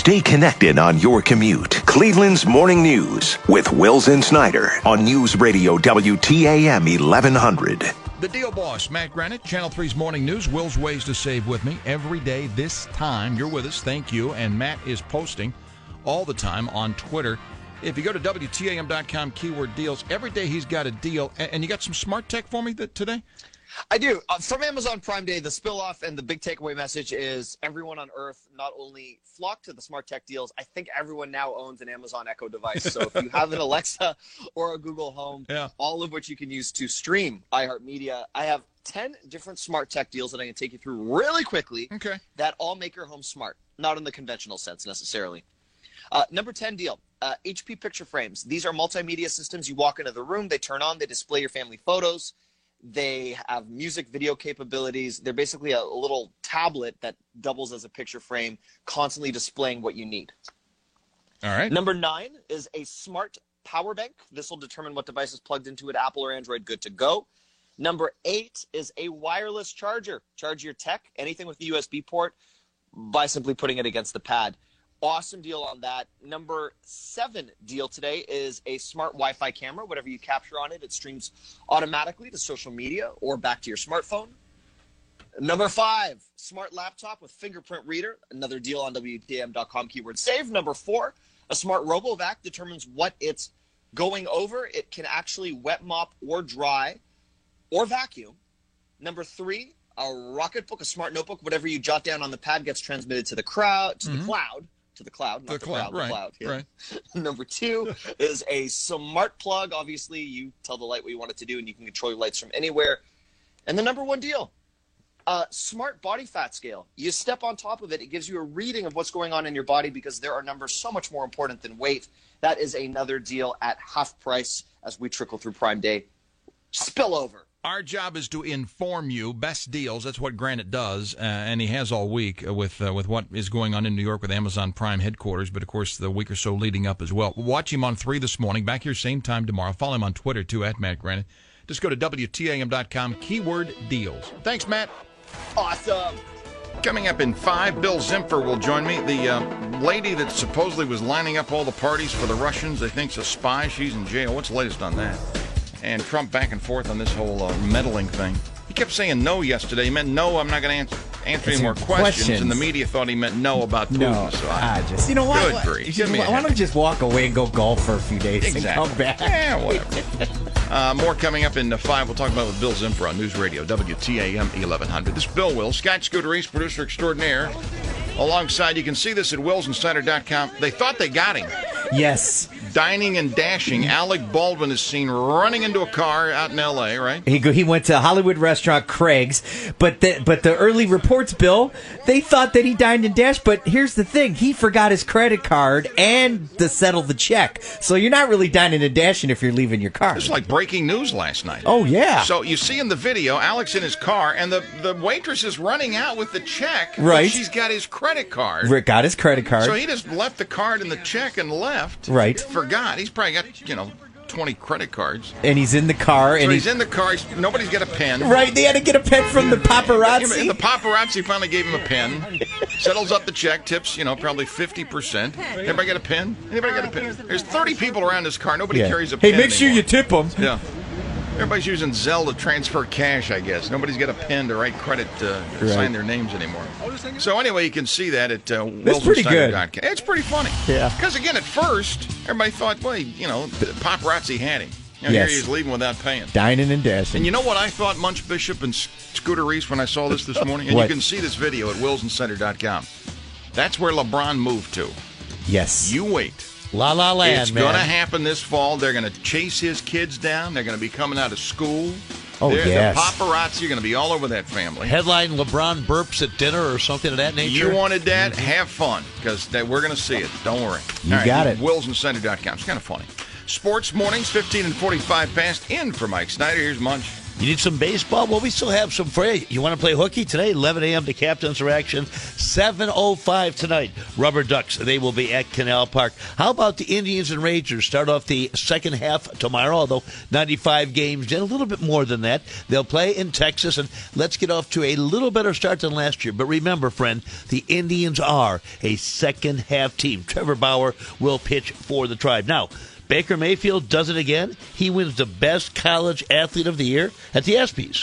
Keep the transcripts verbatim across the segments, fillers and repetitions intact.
Stay connected on your commute. Cleveland's Morning News with Wills and Snyder on News Radio W T A M eleven hundred. The Deal Boss, Matt Granite, Channel three's Morning News. Will's Ways to Save with me every day this time. You're with us. Thank you. And Matt is posting all the time on Twitter. If you go to W T A M dot com, keyword deals, every day he's got a deal. And you got some smart tech for me that today? I do. Uh, from Amazon Prime Day, the spill-off and the big takeaway message is everyone on Earth not only flocked to the smart tech deals, I think everyone now owns an Amazon Echo device. So if you have an Alexa or a Google Home, yeah. all of which you can use to stream iHeartMedia, I have ten different smart tech deals that I can take you through really quickly okay. that all make your home smart, not in the conventional sense necessarily. Uh, number ten deal, uh, H P Picture Frames. These are multimedia systems. You walk into the room, they turn on, they display your family photos. They have music video capabilities. They're basically a little tablet that doubles as a picture frame, constantly displaying what you need. All right. Number nine is a smart power bank. This will determine what device is plugged into it, Apple or Android, good to go. Number eight is a wireless charger. Charge your tech, anything with the U S B port, by simply putting it against the pad. Awesome deal on that. Number seven deal today is a smart Wi-Fi camera. Whatever you capture on it, it streams automatically to social media or back to your smartphone. Number five, smart laptop with fingerprint reader. Another deal on W T A M dot com, keyword save. Number four, a smart RoboVac determines what it's going over. It can actually wet mop or dry or vacuum. Number three, a Rocketbook, a smart notebook. Whatever you jot down on the pad gets transmitted to the crowd, to mm-hmm. the cloud. To the cloud, not the, the cloud, crowd, right, the cloud. Yeah. Right. Number two is a smart plug. Obviously, you tell the light what you want it to do, and you can control your lights from anywhere. And the number one deal, a smart body fat scale. You step on top of it, it gives you a reading of what's going on in your body because there are numbers so much more important than weight. That is another deal at half price as we trickle through Prime Day. Spill over. Our job is to inform you best deals. That's what Granite does, uh, and he has all week uh, with uh, with what is going on in New York with Amazon Prime headquarters, but, of course, the week or so leading up as well. Watch him on three this morning, back here same time tomorrow. Follow him on Twitter, too, at Matt Granite. Just go to W T A M dot com, keyword deals. Thanks, Matt. Awesome. Coming up in five, Bill Zimfer will join me. The uh, lady that supposedly was lining up all the parties for the Russians, they think's a spy. She's in jail. What's the latest on that? And Trump back and forth on this whole uh, meddling thing. He kept saying no yesterday. He meant no, I'm not going to answer, answer any more questions. questions. And the media thought he meant no about Putin. No, so I, I just, you know what? Good grief. Just, why don't we just walk away and go golf for a few days exactly. and come back? Yeah, whatever. uh, more coming up in uh, five. We'll talk about it with Bill Zimfer on News Radio, W T A M eleven hundred. This is Bill Wills, Scott Scooter-Reese, producer extraordinaire. Alongside, you can see this at wills and snyder dot com. They thought they got him. Yes. Dining and dashing. Alec Baldwin is seen running into a car out in L A, right? He go, he went to Hollywood restaurant Craig's, but the, but the early reports, Bill, they thought that he dined and dashed, but here's the thing. He forgot his credit card and to settle the check. So you're not really dining and dashing if you're leaving your car. It's like breaking news last night. Oh, yeah. So you see in the video, Alex in his car, and the, the waitress is running out with the check. Right. But she's got his credit card. Rick got his credit card. So he just left the card and the check and left. Right. Forgot. He's probably got, you know, twenty credit cards. And he's in the car. So and he's in the car. He's, nobody's got a pen. Right. They had to get a pen from the paparazzi. And the paparazzi finally gave him a pen. Settles up the check. Tips, you know, probably fifty percent. Everybody got a pen? Anybody got a pen? There's thirty people around this car. Nobody yeah. carries a hey, pen Hey, make sure anymore. you tip them. Yeah. Everybody's using Zelle to transfer cash, I guess. Nobody's got a pen to write credit to right. sign their names anymore. So anyway, you can see that at uh, That's pretty good. It's pretty funny. Yeah. Because, again, at first, everybody thought, well, you know, the paparazzi had him. You know, yes. Here he is leaving without paying. Dining and dashing. And you know what I thought, Munch Bishop and Scooter Reese, when I saw this this morning? And what? you can see this video at wills and snyder dot com. That's where LeBron moved to. Yes. You wait. La La Land, it's man. going to happen this fall. They're going to chase his kids down. They're going to be coming out of school. Oh, They're, yes. The paparazzi are going to be all over that family. Headline, LeBron burps at dinner or something of that nature. You wanted that? Mm-hmm. Have fun, because we're going to see it. Don't worry. You all right, got it. wills and snyder dot com. It's kind of funny. Sports mornings, fifteen and forty-five past. In for Mike Snyder. Here's Munch. You need some baseball? Well, we still have some for you. You want to play hooky today? eleven a.m. to Captain's Reaction. seven oh five tonight. Rubber Ducks. They will be at Canal Park. How about the Indians and Rangers? Start off the second half tomorrow, although ninety-five games in, a little bit more than that. They'll play in Texas, and let's get off to a little better start than last year. But remember, friend, the Indians are a second half team. Trevor Bauer will pitch for the Tribe. Now, Baker Mayfield does it again. He wins the best college athlete of the year at the ESPYs.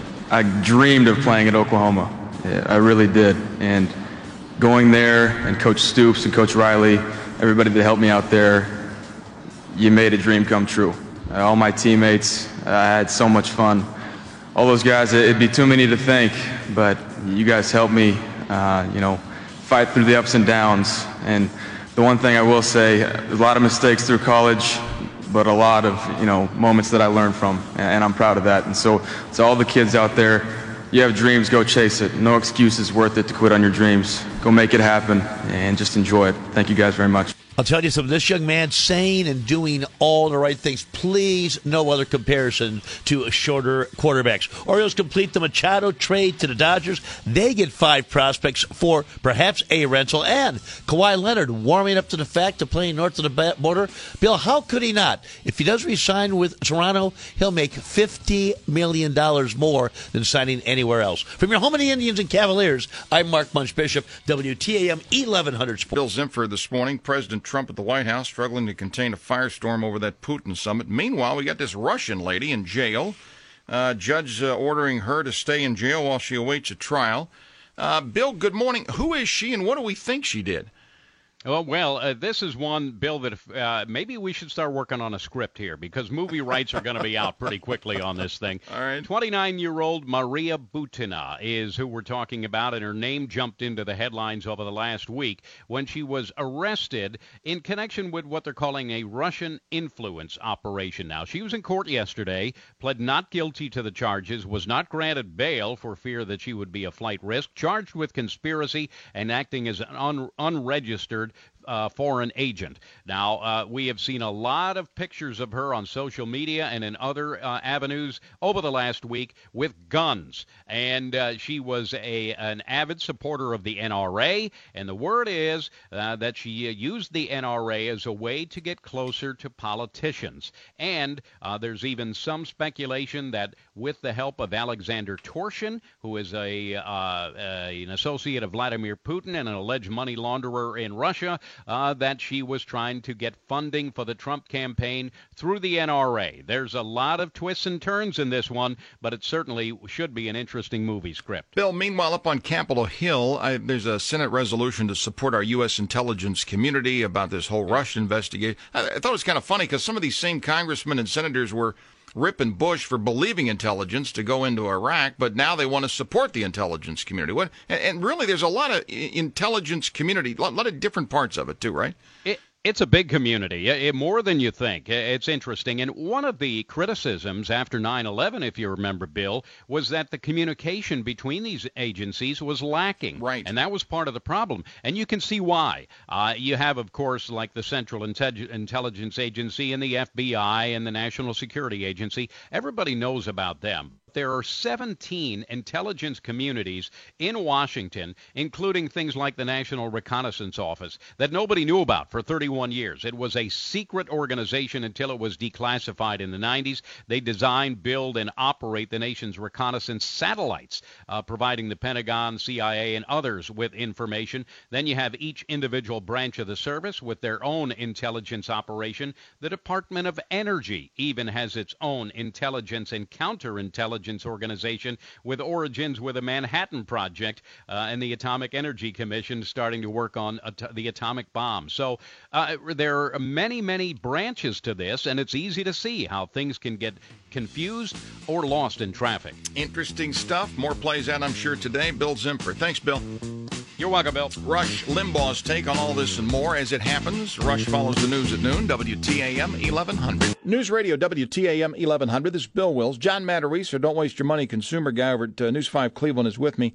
I dreamed of playing at Oklahoma. Yeah, I really did. And going there, and Coach Stoops and Coach Riley, everybody that helped me out there, you made a dream come true. Uh, all my teammates, I had so much fun. All those guys, it'd be too many to thank, but you guys helped me, uh, you know, fight through the ups and downs. And the one thing I will say, a lot of mistakes through college, but a lot of, you know, moments that I learned from, and I'm proud of that. And so, to all the kids out there, you have dreams, go chase it. No excuses worth it to quit on your dreams. Go make it happen, and just enjoy it. Thank you guys very much. I'll tell you something, this young man saying and doing all the right things. Please, no other comparison to shorter quarterbacks. Orioles complete the Machado trade to the Dodgers. They get five prospects for perhaps a rental. And Kawhi Leonard warming up to the fact of playing north of the border. Bill, how could he not? If he does resign with Toronto, he'll make fifty million dollars more than signing anywhere else. From your home of the Indians and Cavaliers, I'm Mark Munch Bishop, W T A M eleven hundred Sports. Bill Zimfer this morning, President Trump at the White House struggling to contain a firestorm over that Putin summit. Meanwhile, we got this Russian lady in jail. Uh, judge uh, ordering her to stay in jail while she awaits a trial. Uh, Bill, good morning. Who is she, and what do we think she did? Oh, well, uh, this is one, Bill, that if, uh, maybe we should start working on a script here, because movie rights are going to be out pretty quickly on this thing. All right. twenty-nine-year-old Maria Butina is who we're talking about, and her name jumped into the headlines over the last week when she was arrested in connection with what they're calling a Russian influence operation. Now, she was in court yesterday, pled not guilty to the charges, was not granted bail for fear that she would be a flight risk, charged with conspiracy and acting as an un- unregistered Uh, foreign agent. Now, uh, we have seen a lot of pictures of her on social media and in other uh, avenues over the last week with guns. And uh, she was a an avid supporter of the N R A, and the word is uh, that she uh, used the N R A as a way to get closer to politicians. And uh, there's even some speculation that with the help of Alexander Torshin, who is a uh, uh, an associate of Vladimir Putin and an alleged money launderer in Russia, Uh, that she was trying to get funding for the Trump campaign through the N R A. There's a lot of twists and turns in this one, but it certainly should be an interesting movie script. Bill, meanwhile, up on Capitol Hill, I, there's a Senate resolution to support our U S intelligence community about this whole Russia investigation. I, I thought it was kind of funny because some of these same congressmen and senators were ripping Bush for believing intelligence to go into Iraq, but now they want to support the intelligence community. What? And, and really, there's a lot of intelligence community, a lot, lot of different parts of it, too, right? It, It's a big community, it, more than you think. It's interesting. And one of the criticisms after nine eleven, if you remember, Bill, was that the communication between these agencies was lacking. Right. And that was part of the problem. And you can see why. Uh, you have, of course, like the Central Inte- Intelligence Agency and the F B I and the National Security Agency. Everybody knows about them. There are seventeen intelligence communities in Washington, including things like the National Reconnaissance Office, that nobody knew about for thirty-one years. It was a secret organization until it was declassified in the nineties. They design, build, and operate the nation's reconnaissance satellites, uh, providing the Pentagon, C I A, and others with information. Then you have each individual branch of the service with their own intelligence operation. The Department of Energy even has its own intelligence and counterintelligence organization with origins with the Manhattan Project uh, and the Atomic Energy Commission starting to work on at- the atomic bomb. So uh, there are many, many branches to this, and it's easy to see how things can get confused or lost in traffic. Interesting stuff. More plays out, I'm sure, today. Bill Zimfer. Thanks, Bill. You're welcome, Bill. Rush Limbaugh's take on all this and more as it happens. Rush follows the news at noon, W T A M eleven hundred. News Radio W T A M eleven hundred. This is Bill Wills. John Matarese, our Don't Waste Your Money consumer guy over at uh, News five Cleveland, is with me.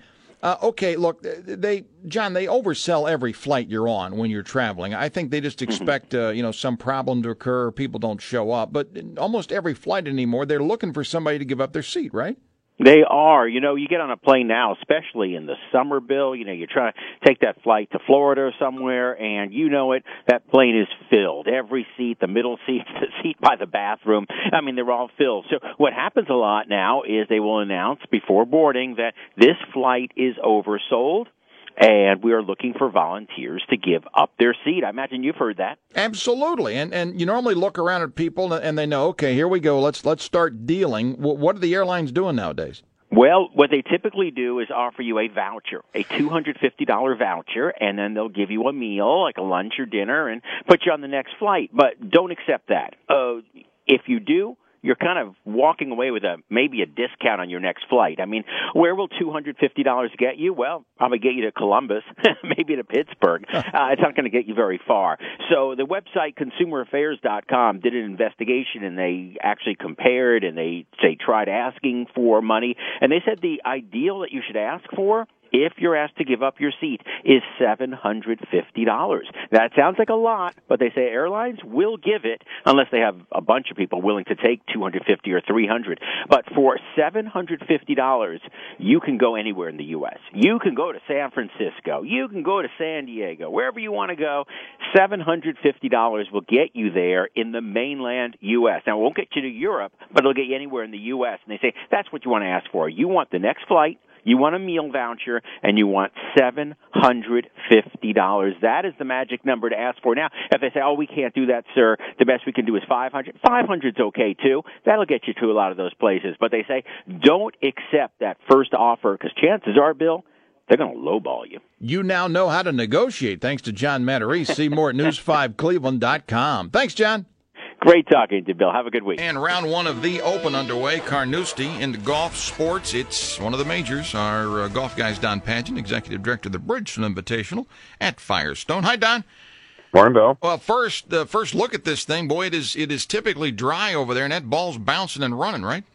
Uh, okay, look, they John, they oversell every flight you're on when you're traveling. I think they just expect uh, you know some problem to occur, people don't show up. But almost every flight anymore, they're looking for somebody to give up their seat, right? They are. You know, you get on a plane now, especially in the summer, Bill, you know, you're trying to take that flight to Florida or somewhere, and you know it, that plane is filled. Every seat, the middle seat, the seat by the bathroom, I mean, they're all filled. So what happens a lot now is they will announce before boarding that this flight is oversold, and we are looking for volunteers to give up their seat. I imagine you've heard that. Absolutely, and and you normally look around at people and they know, okay, here we go. Let's let's start dealing. What are the airlines doing nowadays? Well, what they typically do is offer you a voucher, a two hundred fifty dollars voucher, and then they'll give you a meal, like a lunch or dinner, and put you on the next flight. But don't accept that. Uh, if you do, you're kind of walking away with a maybe a discount on your next flight. I mean, where will two hundred fifty dollars get you? Well, probably get you to Columbus, maybe to Pittsburgh. Uh, it's not going to get you very far. So the website consumer affairs dot com did an investigation, and they actually compared, and they, they tried asking for money, and they said the ideal that you should ask for, if you're asked to give up your seat, is seven hundred fifty dollars. That sounds like a lot, but they say airlines will give it unless they have a bunch of people willing to take two hundred fifty dollars or three hundred dollars. But for seven hundred fifty dollars, you can go anywhere in the U S. You can go to San Francisco. You can go to San Diego. Wherever you want to go, seven hundred fifty dollars will get you there in the mainland U S. Now, it won't get you to Europe, but it'll get you anywhere in the U S. And they say that's what you want to ask for. You want the next flight, you want a meal voucher, and you want seven hundred fifty dollars. That is the magic number to ask for. Now, if they say, oh, we can't do that, sir, the best we can do is five hundred dollars, five hundred dollars is okay, too. That'll get you to a lot of those places. But they say, don't accept that first offer, because chances are, Bill, they're going to lowball you. You now know how to negotiate, thanks to John Matarese. See more at news five cleveland dot com. Thanks, John. Great talking to you, Bill. Have a good week. And round one of the Open underway. Carnoustie into golf sports. It's one of the majors. Our uh, golf guy's Don Pageant, executive director of the Bridgestone Invitational at Firestone. Hi, Don. Morning, Bill. Well, first, uh, first look at this thing. Boy, it is it is typically dry over there, and that ball's bouncing and running, right?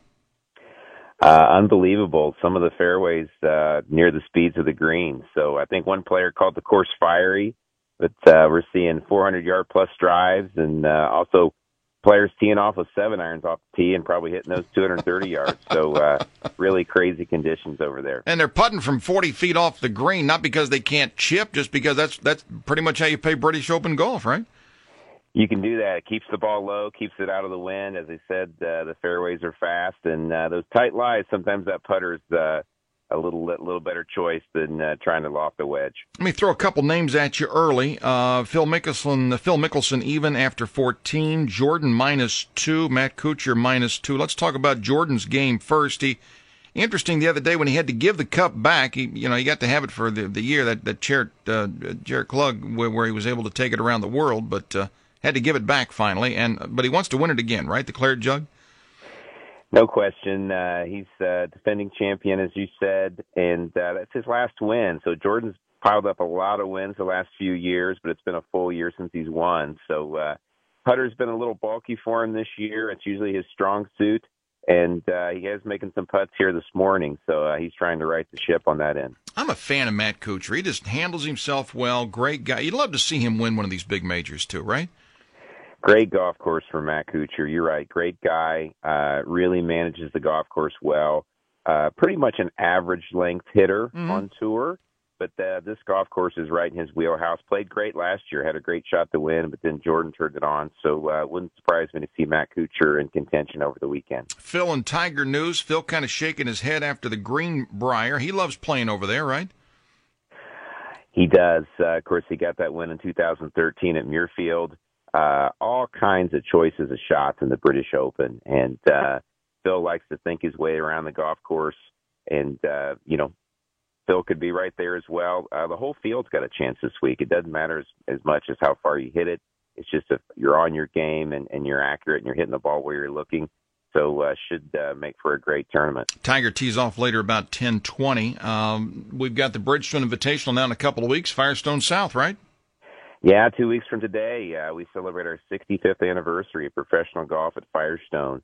Uh, unbelievable. Some of the fairways uh, near the speeds of the green. So I think one player called the course fiery, but uh, we're seeing four hundred yard plus drives, and uh, also players teeing off with seven irons off the tee and probably hitting those two hundred thirty yards. So uh, really crazy conditions over there. And they're putting from forty feet off the green, not because they can't chip, just because that's that's pretty much how you play British Open golf, right? You can do that. It keeps the ball low, keeps it out of the wind. As I said, uh, the fairways are fast, and uh, those tight lies, sometimes that putter's uh, a little little better choice than uh, trying to loft a wedge. Let me throw a couple names at you early. Uh, Phil Mickelson, Phil Mickelson even after fourteen. Jordan minus two. Matt Kuchar minus two. Let's talk about Jordan's game first. He interesting the other day when he had to give the cup back. He you know he got to have it for the the year that that Jarrett uh, Jarrett Klug where, where he was able to take it around the world, but uh, had to give it back finally. And but he wants to win it again, right? The Claret Jug. No question. Uh, he's uh, defending champion, as you said, and uh, that's his last win. So Jordan's piled up a lot of wins the last few years, but it's been a full year since he's won. So uh, putter's been a little bulky for him this year. It's usually his strong suit, and uh, he is making some putts here this morning. So uh, he's trying to right the ship on that end. I'm a fan of Matt Kuchar. He just handles himself well. Great guy. You'd love to see him win one of these big majors too, right? Great golf course for Matt Kuchar. You're right. Great guy. Uh, really manages the golf course well. Uh, pretty much an average length hitter mm-hmm. on tour, but uh, this golf course is right in his wheelhouse. Played great last year. Had a great shot to win, but then Jordan turned it on. So uh, wouldn't surprise me to see Matt Kuchar in contention over the weekend. Phil and Tiger news. Phil kind of shaking his head after the Greenbrier. He loves playing over there, right? He does. Uh, of course, he got that win in two thousand thirteen at Muirfield. Uh, all kinds of choices of shots in the British Open. And uh, Phil likes to think his way around the golf course. And, uh, you know, Phil could be right there as well. Uh, the whole field's got a chance this week. It doesn't matter as, as much as how far you hit it. It's just if you're on your game and, and you're accurate and you're hitting the ball where you're looking. So uh, should uh, make for a great tournament. Tiger tees off later about ten twenty. Um, we've got the Bridgestone Invitational now in a couple of weeks. Firestone South, right? Yeah, two weeks from today, uh, we celebrate our sixty-fifth anniversary of professional golf at Firestone.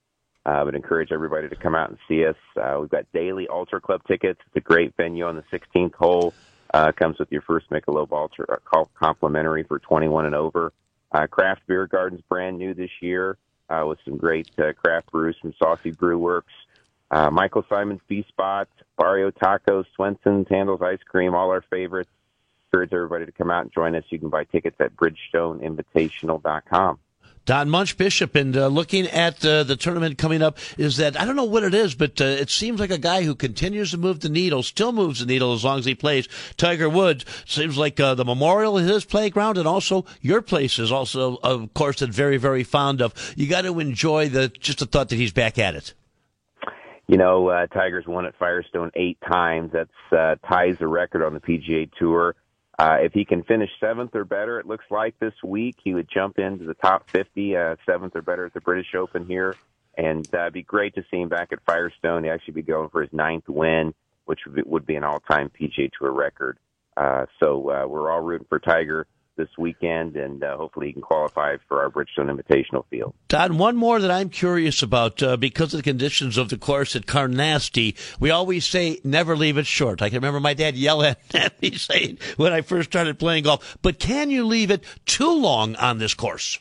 I uh, would encourage everybody to come out and see us. Uh, we've got daily Ultra Club tickets. It's a great venue on the sixteenth hole. Uh, comes with your first Michelob Ultra uh, complimentary for twenty-one and over. Uh, Craft Beer Garden's brand new this year uh, with some great uh, craft brews from Saucy Brew Works. Uh, Michael Simon's B-Spot, Barrio Tacos, Swenson's, Handel's Ice Cream, all our favorites. Encourage everybody to come out and join us. You can buy tickets at bridgestone invitational dot com. Don Munch Bishop, and uh, looking at uh, the tournament coming up, is that I don't know what it is, but uh, it seems like a guy who continues to move the needle, still moves the needle as long as he plays. Tiger Woods seems like uh, the Memorial is his playground, and also your place is also, of course, that very, very fond of. You got to enjoy the just the thought that he's back at it. You know, uh, Tiger's won at Firestone eight times. That's uh, ties the record on the P G A Tour. Uh, if he can finish seventh or better, it looks like this week, he would jump into the top fifty, uh, seventh or better at the British Open here. And uh, it'd be great to see him back at Firestone. He'd actually be going for his ninth win, which would be, would be an all-time P G A Tour record. Uh, so uh, we're all rooting for Tiger this weekend, and uh, hopefully he can qualify for our Bridgestone Invitational field. Todd, one more that I'm curious about, uh, because of the conditions of the course at Carnoustie, we always say never leave it short. I can remember my dad yelling at me saying when I first started playing golf, but can you leave it too long on this course?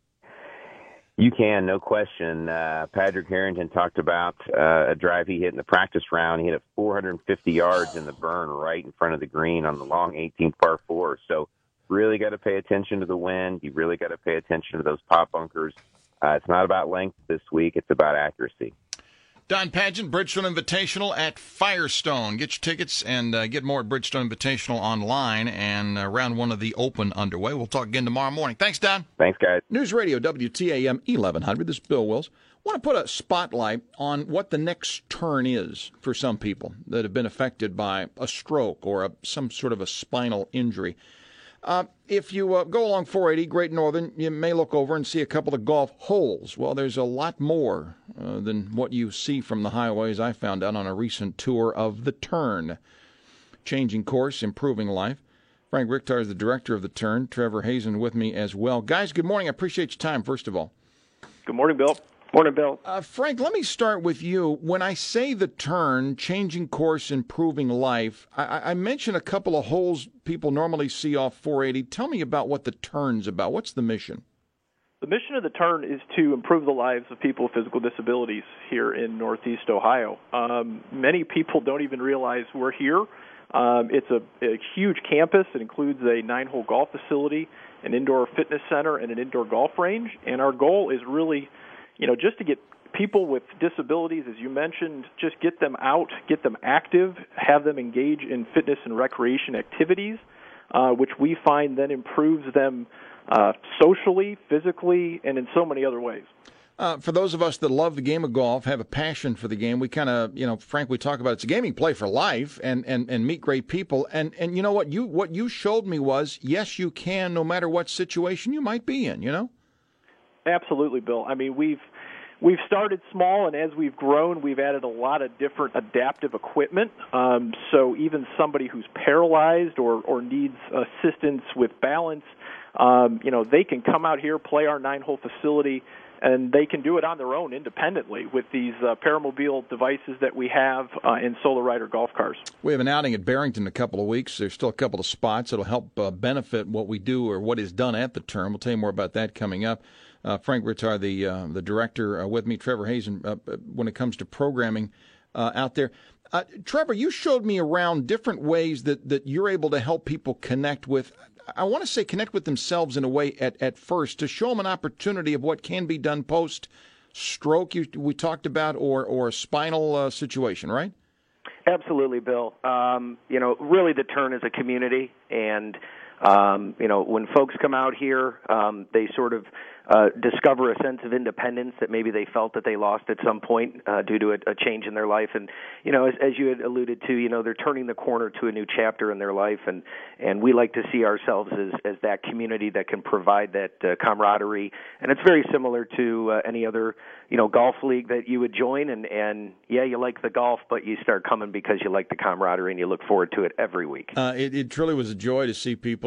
You can, no question. Uh, Patrick Harrington talked about uh, a drive he hit in the practice round. He hit it four hundred fifty yards in the burn right in front of the green on the long eighteenth par four. So really got to pay attention to the wind. You really got to pay attention to those pop bunkers. Uh, it's not about length this week. It's about accuracy. Don Pageant, Bridgestone Invitational at Firestone. Get your tickets and uh, get more at Bridgestone Invitational online, and uh, round one of the Open underway. We'll talk again tomorrow morning. Thanks, Don. Thanks, guys. News Radio W T A M eleven hundred. This is Bill Wills. I want to put a spotlight on what the next turn is for some people that have been affected by a stroke or a, some sort of a spinal injury. Uh, if you uh, go along four eighty Great Northern, you may look over and see a couple of golf holes. Well, there's a lot more uh, than what you see from the highways. I found out on a recent tour of The Turn. Changing course, improving life. Frank Richter is the director of The Turn. Trevor Hazen with me as well. Guys, good morning. I appreciate your time, first of all. Good morning, Bill. Morning, Bill. Uh, Frank, let me start with you. When I say The Turn, changing course, improving life, I, I mention a couple of holes people normally see off four eighty. Tell me about what The Turn's about. What's the mission? The mission of The Turn is to improve the lives of people with physical disabilities here in Northeast Ohio. Um, many people don't even realize we're here. Um, it's a, a huge campus. It includes a nine-hole golf facility, an indoor fitness center, and an indoor golf range. And our goal is really, you know, just to get people with disabilities, as you mentioned, just get them out, get them active, have them engage in fitness and recreation activities, uh, which we find then improves them uh, socially, physically, and in so many other ways. Uh, for those of us that love the game of golf, have a passion for the game, we kind of, you know, Frank, we talk about it's a game you play for life and, and, and meet great people. And, and you know what you what you showed me was, yes, you can, no matter what situation you might be in, you know? Absolutely, Bill. I mean, we've we've started small, and as we've grown, we've added a lot of different adaptive equipment. Um, so even somebody who's paralyzed or, or needs assistance with balance, um, you know, they can come out here, play our nine-hole facility, and they can do it on their own independently with these uh, paramobile devices that we have uh, in Solar Rider golf cars. We have an outing at Barrington in a couple of weeks. There's still a couple of spots that will help uh, benefit what we do or what is done at the Turn. We'll tell you more about that coming up. Uh, Frank Ritter, the uh, the director, uh, with me, Trevor Hazen, uh, when it comes to programming uh, out there. Uh, Trevor, you showed me around different ways that, that you're able to help people connect with, I want to say connect with themselves in a way at, at first, to show them an opportunity of what can be done post-stroke you, we talked about, or, or a spinal uh, situation, right? Absolutely, Bill. Um, you know, really the Turn is a community, and, um, you know, when folks come out here, um, they sort of uh, discover a sense of independence that maybe they felt that they lost at some point uh, due to a, a change in their life. And, you know, as, as you had alluded to, you know, they're turning the corner to a new chapter in their life, and, and we like to see ourselves as, as that community that can provide that uh, camaraderie. And it's very similar to uh, any other, you know, golf league that you would join, and, and, yeah, you like the golf, but you start coming because you like the camaraderie and you look forward to it every week. Uh, it, it truly was a joy to see people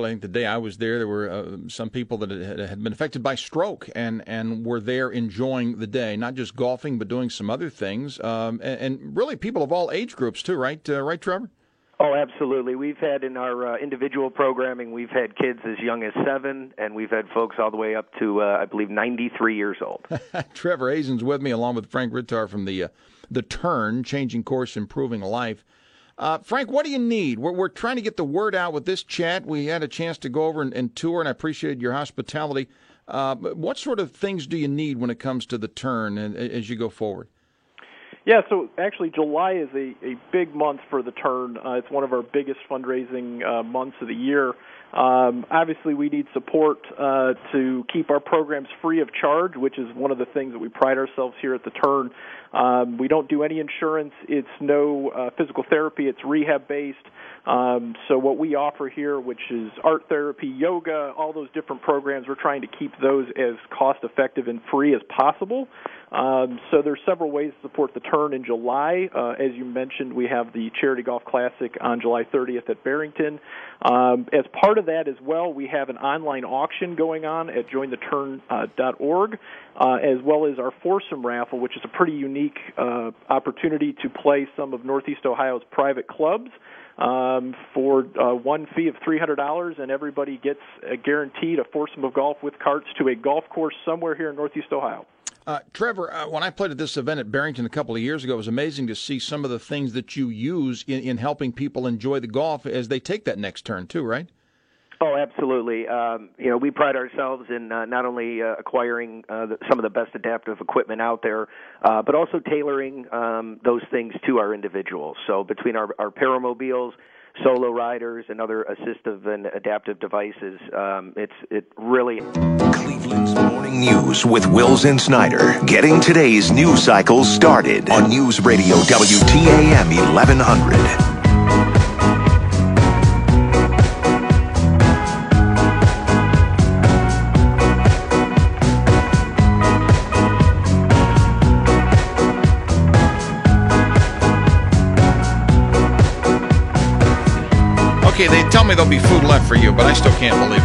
particularly I think the day I was there, there were uh, some people that had, had been affected by stroke and, and were there enjoying the day, not just golfing, but doing some other things. Um, and, and really people of all age groups, too, right, uh, right, Trevor? Oh, absolutely. We've had in our uh, individual programming, we've had kids as young as seven, and we've had folks all the way up to, uh, I believe, ninety-three years old. Trevor Hazen's with me, along with Frank Rittar from the uh, the Turn, Changing Course, Improving Life. Uh, Frank, what do you need? We're, we're trying to get the word out with this chat. We had a chance to go over and, and tour, and I appreciated your hospitality. Uh, what sort of things do you need when it comes to the Turn and, as you go forward? Yeah, so actually July is a, a big month for the Turn. Uh, it's one of our biggest fundraising uh, months of the year. Um, obviously, we need support uh, to keep our programs free of charge, which is one of the things that we pride ourselves here at the Turn. Um, we don't do any insurance. It's no uh, physical therapy. It's rehab-based. Um, so what we offer here, which is art therapy, yoga, all those different programs, we're trying to keep those as cost-effective and free as possible. Um, so there's several ways to support the Turn in July. Uh, as you mentioned, we have the Charity Golf Classic on July thirtieth at Barrington. Um, as part of that as well, we have an online auction going on at join the turn dot org, uh, as well as our foursome raffle, which is a pretty unique uh, opportunity to play some of Northeast Ohio's private clubs um, for uh, one fee of three hundred dollars, and everybody gets a guaranteed a foursome of golf with carts to a golf course somewhere here in Northeast Ohio. Uh, Trevor, uh, when I played at this event at Barrington a couple of years ago, it was amazing to see some of the things that you use in, in helping people enjoy the golf as they take that next turn, too, right? Oh, absolutely. Um, you know, we pride ourselves in uh, not only uh, acquiring uh, the, some of the best adaptive equipment out there, uh, but also tailoring um, those things to our individuals. So between our, our paramobiles, solo riders, and other assistive and adaptive devices, um, it's it really... Cleveland's Morning News with Wills and Snyder. Getting today's news cycle started on News Radio W T A M eleven hundred. Okay, they tell me there'll be food left for you, but I still can't believe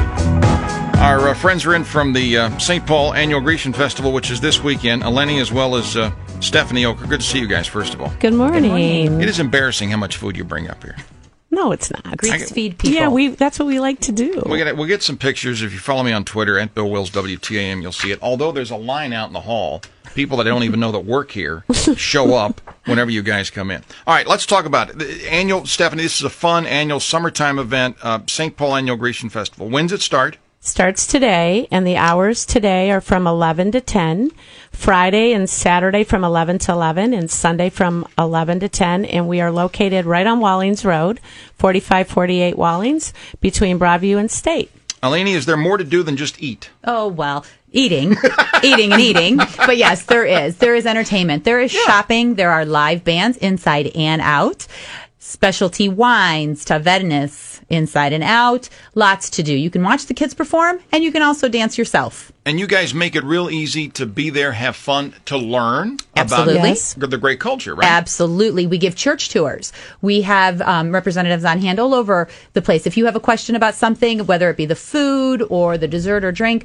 it. Our uh, friends are in from the uh, Saint Paul Annual Grecian Festival, which is this weekend. Eleni as well as uh, Stephanie Oker. Good to see you guys, first of all. Good morning. Good morning. It is embarrassing how much food you bring up here. No, it's not. Greeks get, feed people. Yeah, we that's what we like to do. We'll get, we'll get some pictures. If you follow me on Twitter, at Bill Wills W T A M, you'll see it. Although there's a line out in the hall, people that I don't even know that work here show up whenever you guys come in. All right, let's talk about it. The annual, Stephanie, this is a fun annual summertime event, uh, Saint Paul Annual Grecian Festival. When's it start? Starts today, and the hours today are from eleven to ten. Friday and Saturday from eleven to eleven, and Sunday from eleven to ten. And we are located right on Wallings Road, forty-five forty-eight Wallings, between Broadview and State. Eleni, is there more to do than just eat? Oh, well, eating, eating and eating. But yes, there is. There is entertainment. There is yeah. shopping. There are live bands inside and out. Specialty wines, tavernas, inside and out. Lots to do. You can watch the kids perform, and you can also dance yourself. And you guys make it real easy to be there, have fun, to learn Absolutely. about yes. the great culture, right? Absolutely. We give church tours. We have um, representatives on hand all over the place. If you have a question about something, whether it be the food or the dessert or drink,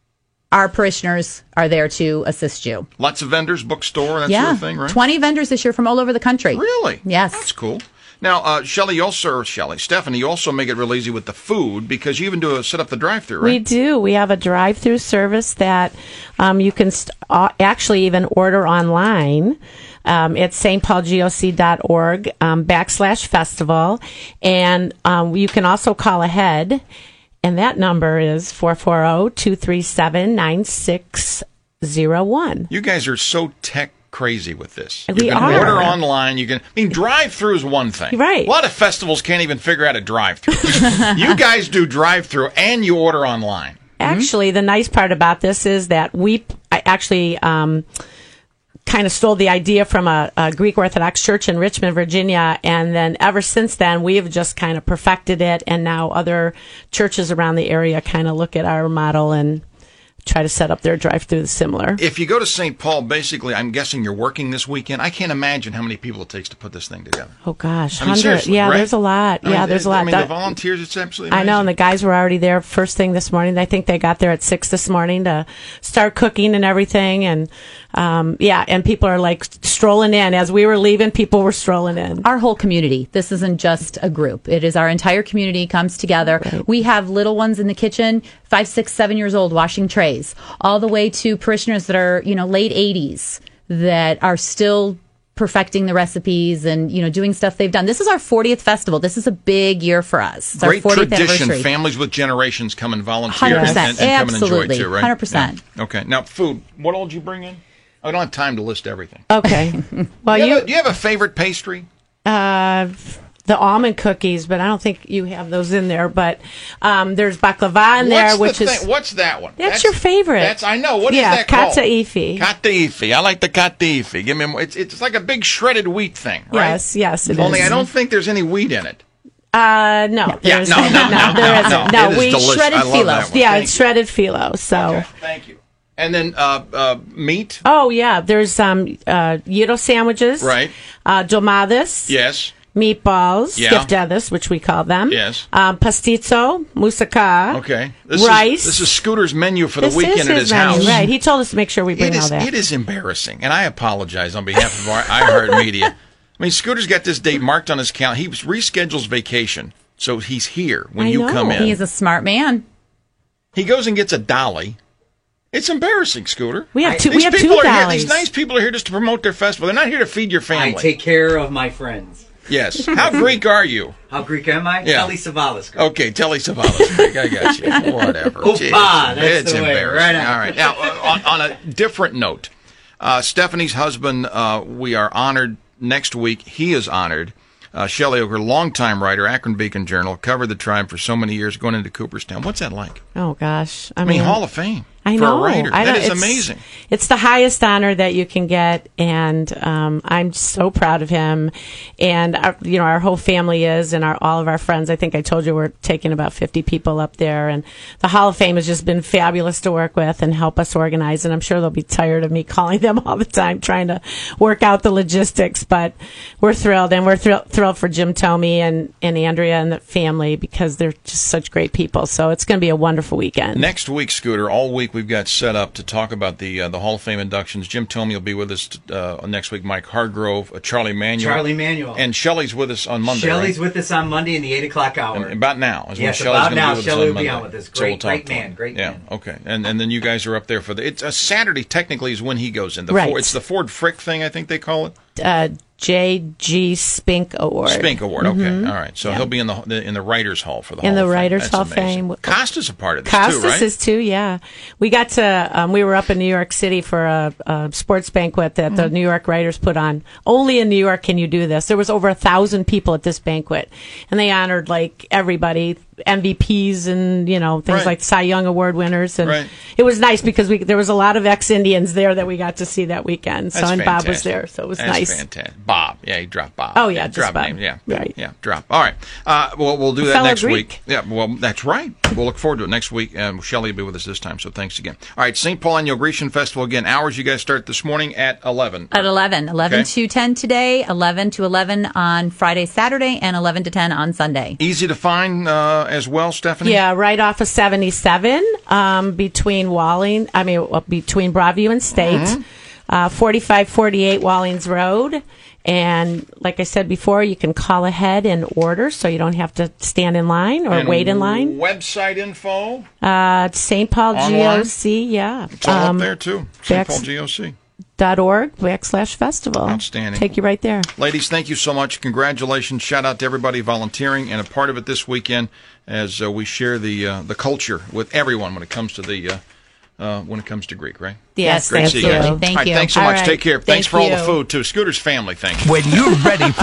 our parishioners are there to assist you. Lots of vendors, bookstore, that yeah. sort of thing, right? twenty vendors this year from all over the country. Really? Yes. That's cool. Now, uh, Shelley, you also, or Shelley, Stephanie, you also make it real easy with the food because you even do a set up the drive-through, right? We do. We have a drive-through service that um, you can st- uh, actually even order online. Um, it's S T Paul G O C dot org um, backslash festival. And um, you can also call ahead, and that number is four four zero, two three seven, nine six zero one. You guys are so tech crazy with this. We you can are. order online. You can. I mean, drive-through is one thing. Right. A lot of festivals can't even figure out a drive-through. You guys do drive-through and you order online. Actually, the nice part about this is that we I actually um, kind of stole the idea from a, a Greek Orthodox church in Richmond, Virginia, and then ever since then we have just kind of perfected it, and now other churches around the area kind of look at our model and try to set up their drive-through similar. If you go to Saint Paul, basically, I'm guessing you're working this weekend. I can't imagine how many people it takes to put this thing together. Oh, gosh. I mean, one hundred. seriously, Yeah, right? there's a lot. I mean, yeah, there's it- a lot. I mean, That- the volunteers, it's absolutely I amazing. know, and the guys were already there first thing this morning. I think they got there at six this morning to start cooking and everything. And um, yeah, and people are like strolling in. As we were leaving, people were strolling in. Our whole community. This isn't just a group. It is our entire community comes together. Right. We have little ones in the kitchen, five, six, seven years old, washing trays, all the way to parishioners that are, you know, late eighties that are still perfecting the recipes and, you know, doing stuff they've done. This is our fortieth festival. This is a big year for us. It's Great our fortieth tradition. anniversary. Families with generations come and volunteer one hundred and, percent. and, and come and enjoy Absolutely. it too, right? one hundred percent. Yeah. Okay. Now, food. What all did you bring in? I don't have time to list everything. Okay. Well, do you, you, have a, do you have a favorite pastry? uh, the almond cookies, but I don't think you have those in there. But um, there's baklava in there, What's which the is thing? What's that one? that's, your favorite. That's I know. What is yeah, that called? kataifi. Kataifi. I like the kataifi. Give me more. It's it's like a big shredded wheat thing, right? Yes, yes, it Only is. I don't think there's any wheat in it. Uh, no, Yeah, there's no, no, no, no, there no, isn't. no. It is we delicious. shredded I love phyllo. that one. Yeah, Thank it's you. shredded phyllo. So. Okay, thank you. And then uh, uh, meat. Oh yeah, there's um uh gyro sandwiches. Right. Uh, domadas. Yes. Meatballs. Yeah. Skiftedas, which we call them. Yes. Um, pastizo, moussaka. Okay. This rice. Is, this is Scooter's menu for the This weekend is at his his menu, house. right? He told us to make sure we bring It all is, that. it is embarrassing, and I apologize on behalf of our iHeartMedia. I mean, Scooter's got this date marked on his calendar. He reschedules vacation, so he's here when I you know. come in. He is a smart man. He goes and gets a dolly. It's embarrassing, Scooter. We have two- These we have people two are here, dollies. These nice people are here just to promote their festival. They're not here to feed your I family. take care of my friends. Yes. How Greek are you? How Greek am I? Yeah. Telly Savalas Greek. Okay, Telly Savalas Greek. I got you. Whatever. Opa, Jeez. that's it's the way. embarrassing. Right on. All right. Now, uh, on, on a different note, uh, Stephanie's husband, uh, we are honored next week. He is honored. Uh, Shelley Oker, longtime writer, Akron Beacon Journal, covered the tribe for so many years, going into Cooperstown. What's that like? Oh gosh, I, I mean, Hall of Fame. I for know. a writer. I That know. is It's- amazing. It's the highest honor that you can get, and um, I'm so proud of him. And our, you know, our whole family is, and our all of our friends. I think I told you we're taking about fifty people up there, and the Hall of Fame has just been fabulous to work with and help us organize. And I'm sure they'll be tired of me calling them all the time trying to work out the logistics. But we're thrilled, and we're thr- thrilled for Jim Tomey and and Andrea and the family because they're just such great people. So it's going to be a wonderful weekend. Next week, Scooter, all week we've got set up to talk about the uh, the Hall of Fame inductions. Jim Tomey will be with us uh, next week. Mike Hargrove, uh, Charlie Manuel, Charlie Manuel. and Shelley's with us on Monday. Shelley's right? with us on Monday in the eight o'clock hour. And about now is Yes, when Shelley's about going to now. be with Shelley us on will Monday. be on with us. So we'll Great, talk great to him. man, great yeah, man. okay. And and then you guys are up there for the. It's a Saturday. Technically, is when he goes in. The Right. Ford, it's the Ford Frick thing, I think they call it. Uh, J G Spink Award. Spink Award. Okay, Mhm. all right. So Yeah. he'll be in the, the in the Writers Hall for the In Hall the of Fame. Writers That's Hall of amazing. Fame. Costa's a part of this Costas too, right? is too, yeah. We got to, um, we were up in New York City for a, a sports banquet that the New York writers put on. Only in New York can you do this. There was over a thousand people at this banquet, and they honored like everybody, M V Ps and, you know, things Right. like Cy Young Award winners. And Right. it was nice because we, there was a lot of ex-Indians there that we got to see that weekend. So, That's and Bob was fantastic. there, so it was That's nice. fantastic. Bob, yeah, he dropped Bob. Oh, yeah, just drop Bob. name, yeah, Right. yeah, drop. All right, uh, well, we'll do A that fellow next Greek. week. Yeah, well, that's right. We'll look forward to it next week, and Shelley will be with us this time. So thanks again. All right, Saint Paul Annual Grecian Festival again. Hours you guys start this morning at eleven. At eleven. eleven Okay. to ten today, eleven to eleven on Friday, Saturday, and eleven to ten on Sunday. Easy to find uh, as well, Stephanie. Yeah, right off of seventy-seven, um, between Walling, I mean, uh, between Broadview and State, Mm-hmm. uh, forty-five forty-eight Wallings Road. And like I said before, you can call ahead and order so you don't have to stand in line or And wait in line. Website info. Uh, Saint Paul G O C, yeah. It's all Um, up there too. Saint Bex- Paul G O C. dot org backslash festival. Outstanding. Take you right there. Ladies, thank you so much. Congratulations. Shout out to everybody volunteering and a part of it this weekend as uh, we share the uh, the culture with everyone when it comes to the uh, uh, when it comes to Greek, right? Yes, Great to see you guys. absolutely. Thank all right, you. Thanks so All much. right. Take care. Thanks Thank for all the you. food too. Scooter's family. Thank you. When you're ready for